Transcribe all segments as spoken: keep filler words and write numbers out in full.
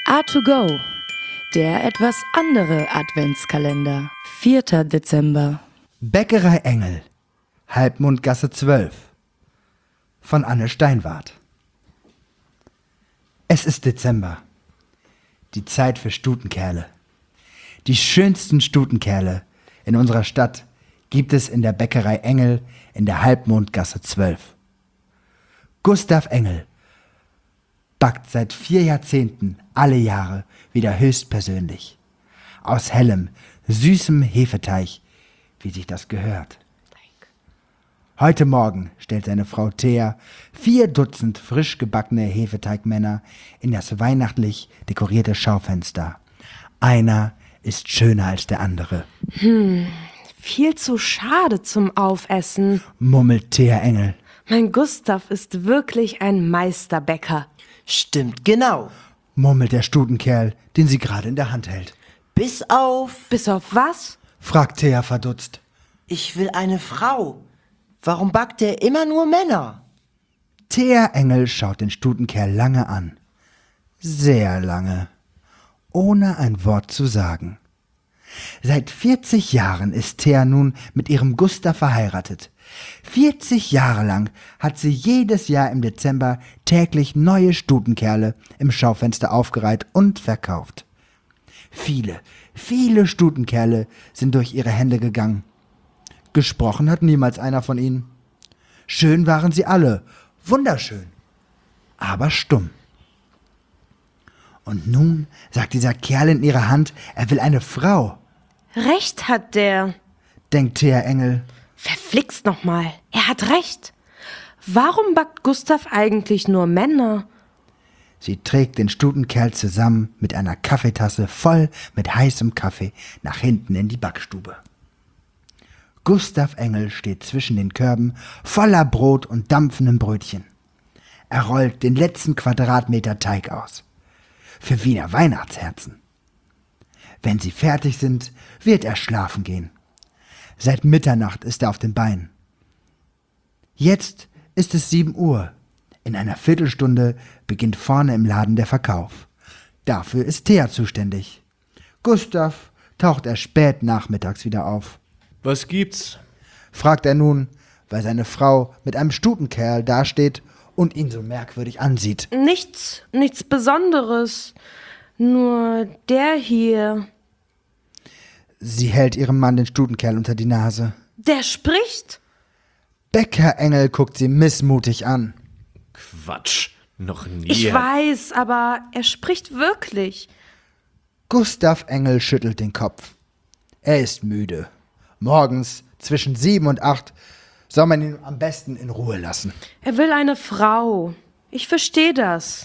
A to go, der etwas andere Adventskalender. vierter Dezember. Bäckerei Engel, Halbmondgasse zwölf von Anne Steinwart. Es ist Dezember, die Zeit für Stutenkerle. Die schönsten Stutenkerle in unserer Stadt gibt es in der Bäckerei Engel in der Halbmondgasse zwölf. Gustav Engel backt seit vier Jahrzehnten alle Jahre wieder höchstpersönlich. Aus hellem, süßem Hefeteig, wie sich das gehört. Heute Morgen stellt seine Frau Thea vier Dutzend frisch gebackene Hefeteigmänner in das weihnachtlich dekorierte Schaufenster. Einer ist schöner als der andere. Hm, viel zu schade zum Aufessen, murmelt Thea Engel. Mein Gustav ist wirklich ein Meisterbäcker. Stimmt genau. Murmelt der Stutenkerl, den sie gerade in der Hand hält. Bis auf... Bis auf was? Fragt Thea verdutzt. Ich will eine Frau. Warum backt er immer nur Männer? Thea Engel schaut den Stutenkerl lange an. Sehr lange. Ohne ein Wort zu sagen. Seit vierzig Jahren ist Thea nun mit ihrem Gustav verheiratet. vierzig Jahre lang hat sie jedes Jahr im Dezember täglich neue Stutenkerle im Schaufenster aufgereiht und verkauft. Viele, viele Stutenkerle sind durch ihre Hände gegangen. Gesprochen hat niemals einer von ihnen. Schön waren sie alle, wunderschön, aber stumm. Und nun sagt dieser Kerl in ihrer Hand, er will eine Frau. Recht hat der, denkt Thea Engel. Verflixt nochmal, er hat recht. Warum backt Gustav eigentlich nur Männer? Sie trägt den Stutenkerl zusammen mit einer Kaffeetasse voll mit heißem Kaffee nach hinten in die Backstube. Gustav Engel steht zwischen den Körben voller Brot und dampfendem Brötchen. Er rollt den letzten Quadratmeter Teig aus. Für Wiener Weihnachtsherzen. Wenn sie fertig sind, wird er schlafen gehen. Seit Mitternacht ist er auf den Beinen. Jetzt ist es sieben Uhr. In einer Viertelstunde beginnt vorne im Laden der Verkauf. Dafür ist Thea zuständig. Gustav taucht erst spät nachmittags wieder auf. Was gibt's? Fragt er nun, weil seine Frau mit einem Stutenkerl dasteht und ihn so merkwürdig ansieht. Nichts, nichts Besonderes. Nur der hier. Sie hält ihrem Mann den Stutenkerl unter die Nase. Der spricht? Bäcker Engel guckt sie missmutig an. Quatsch, noch nie. Ich weiß, aber er spricht wirklich. Gustav Engel schüttelt den Kopf. Er ist müde. Morgens zwischen sieben und acht soll man ihn am besten in Ruhe lassen. Er will eine Frau. Ich verstehe das.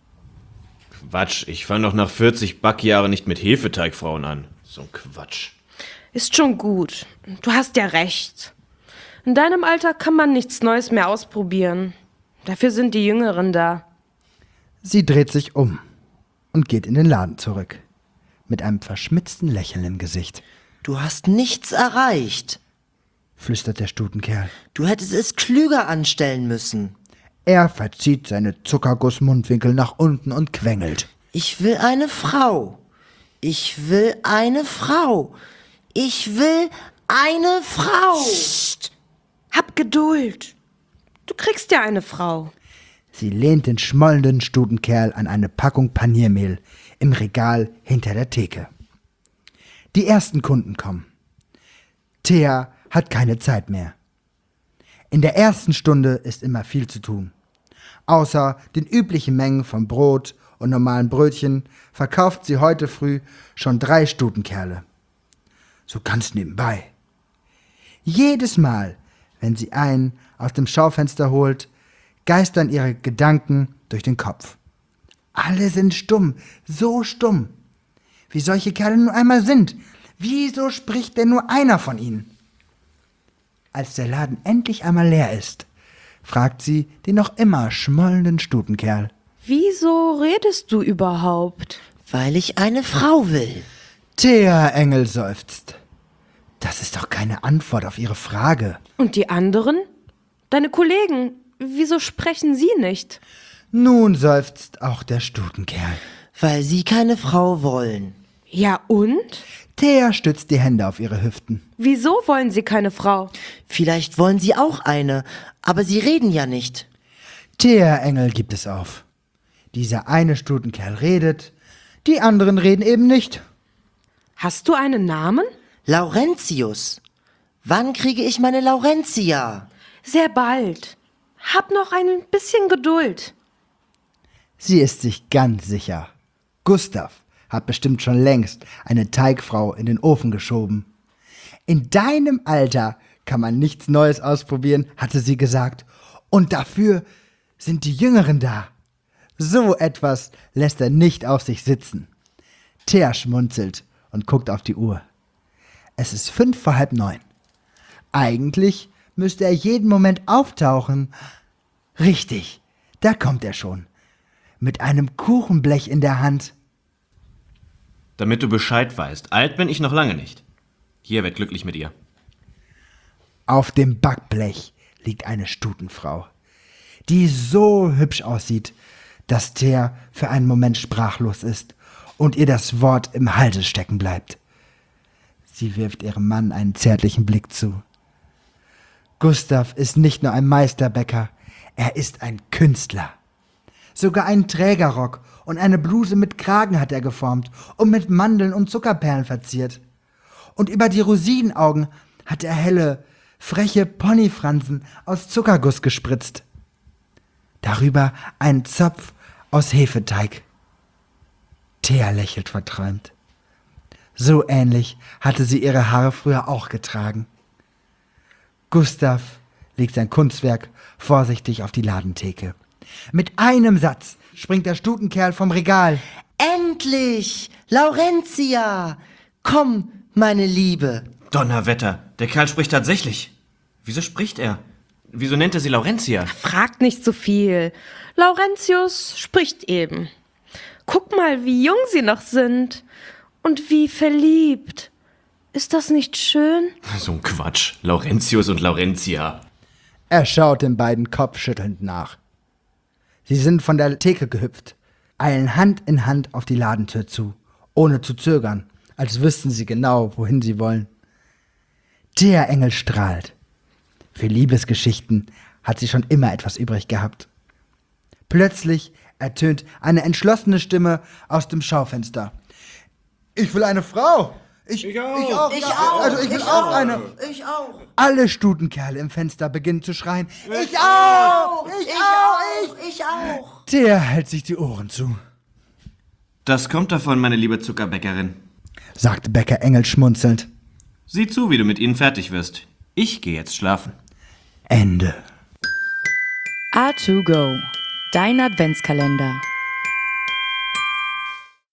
Quatsch, ich fange doch nach vierzig Backjahren nicht mit Hefeteigfrauen an. So ein Quatsch. Ist schon gut. Du hast ja recht. In deinem Alter kann man nichts Neues mehr ausprobieren. Dafür sind die Jüngeren da. Sie dreht sich um und geht in den Laden zurück. Mit einem verschmitzten Lächeln im Gesicht. Du hast nichts erreicht, flüstert der Stutenkerl. Du hättest es klüger anstellen müssen. Er verzieht seine Zuckergussmundwinkel nach unten und quengelt. Ich will eine Frau. Ich will eine Frau. Ich will eine Frau. Psst. Hab Geduld. Du kriegst ja eine Frau. Sie lehnt den schmollenden Stutenkerl an eine Packung Paniermehl im Regal hinter der Theke. Die ersten Kunden kommen. Thea hat keine Zeit mehr. In der ersten Stunde ist immer viel zu tun. Außer den üblichen Mengen von Brot und normalen Brötchen verkauft sie heute früh schon drei Stutenkerle. So ganz nebenbei. Jedes Mal, wenn sie einen aus dem Schaufenster holt, geistern ihre Gedanken durch den Kopf. Alle sind stumm, so stumm. Wie solche Kerle nun einmal sind. Wieso spricht denn nur einer von ihnen? Als der Laden endlich einmal leer ist, fragt sie den noch immer schmollenden Stutenkerl. Wieso redest du überhaupt? Weil ich eine Frau will. Thea Engel seufzt. Das ist doch keine Antwort auf ihre Frage. Und die anderen? Deine Kollegen, wieso sprechen sie nicht? Nun seufzt auch der Stutenkerl. Weil sie keine Frau wollen. Ja und? Thea stützt die Hände auf ihre Hüften. Wieso wollen Sie keine Frau? Vielleicht wollen sie auch eine, aber sie reden ja nicht. Thea-Engel gibt es auf. Dieser eine Stutenkerl redet, die anderen reden eben nicht. Hast du einen Namen? Laurentius. Wann kriege ich meine Laurentia? Sehr bald. Hab noch ein bisschen Geduld. Sie ist sich ganz sicher. Gustav hat bestimmt schon längst eine Teigfrau in den Ofen geschoben. In deinem Alter kann man nichts Neues ausprobieren, hatte sie gesagt. Und dafür sind die Jüngeren da. So etwas lässt er nicht auf sich sitzen. Thea schmunzelt und guckt auf die Uhr. Es ist fünf vor halb neun. Eigentlich müsste er jeden Moment auftauchen. Richtig, da kommt er schon. Mit einem Kuchenblech in der Hand. Damit du Bescheid weißt, alt bin ich noch lange nicht. Hier, werd glücklich mit ihr. Auf dem Backblech liegt eine Stutenfrau, die so hübsch aussieht, dass Thea für einen Moment sprachlos ist und ihr das Wort im Halse stecken bleibt. Sie wirft ihrem Mann einen zärtlichen Blick zu. Gustav ist nicht nur ein Meisterbäcker, er ist ein Künstler. Sogar einen Trägerrock und eine Bluse mit Kragen hat er geformt und mit Mandeln und Zuckerperlen verziert. Und über die Rosinenaugen hat er helle, freche Ponyfransen aus Zuckerguss gespritzt. Darüber ein Zopf aus Hefeteig. Thea lächelt verträumt. So ähnlich hatte sie ihre Haare früher auch getragen. Gustav legt sein Kunstwerk vorsichtig auf die Ladentheke. Mit einem Satz springt der Stutenkerl vom Regal. Endlich! Laurentia! Komm, meine Liebe. Donnerwetter, der Kerl spricht tatsächlich. Wieso spricht er? Wieso nennt er sie Laurentia? Fragt nicht so viel. Laurentius spricht eben. Guck mal, wie jung sie noch sind. Und wie verliebt. Ist das nicht schön? So ein Quatsch. Laurentius und Laurentia. Er schaut den beiden kopfschüttelnd nach. Sie sind von der Theke gehüpft, eilen Hand in Hand auf die Ladentür zu, ohne zu zögern, als wüssten sie genau, wohin sie wollen. Thea-Engel strahlt. Für Liebesgeschichten hat sie schon immer etwas übrig gehabt. Plötzlich ertönt eine entschlossene Stimme aus dem Schaufenster. Ich will eine Frau! Ich, ich auch! Ich auch! Ich auch! Also ich will auch eine! Ich auch! Alle Stutenkerle im Fenster beginnen zu schreien. Ich auch! Ich auch! Ich! Ich auch! Thea hält sich die Ohren zu, Das kommt davon, meine liebe Zuckerbäckerin. sagt Bäcker Engel schmunzelnd. Sieh zu, wie du mit ihnen fertig wirst. Ich gehe jetzt schlafen. Ende. A to Go, dein Adventskalender.